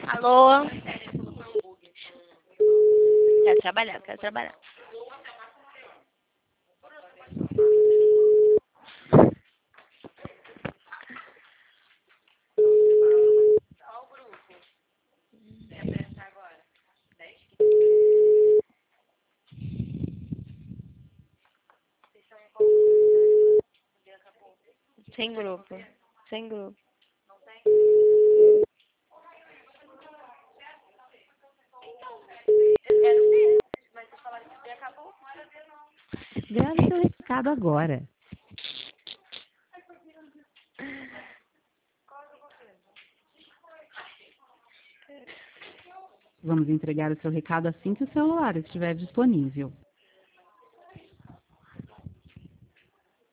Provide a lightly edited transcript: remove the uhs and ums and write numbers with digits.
Alô? Quero trabalhar, quero trabalhar. Sem grupo. Sem grupo. Grave seu recado agora. Vamos entregar o seu recado assim que o celular estiver disponível.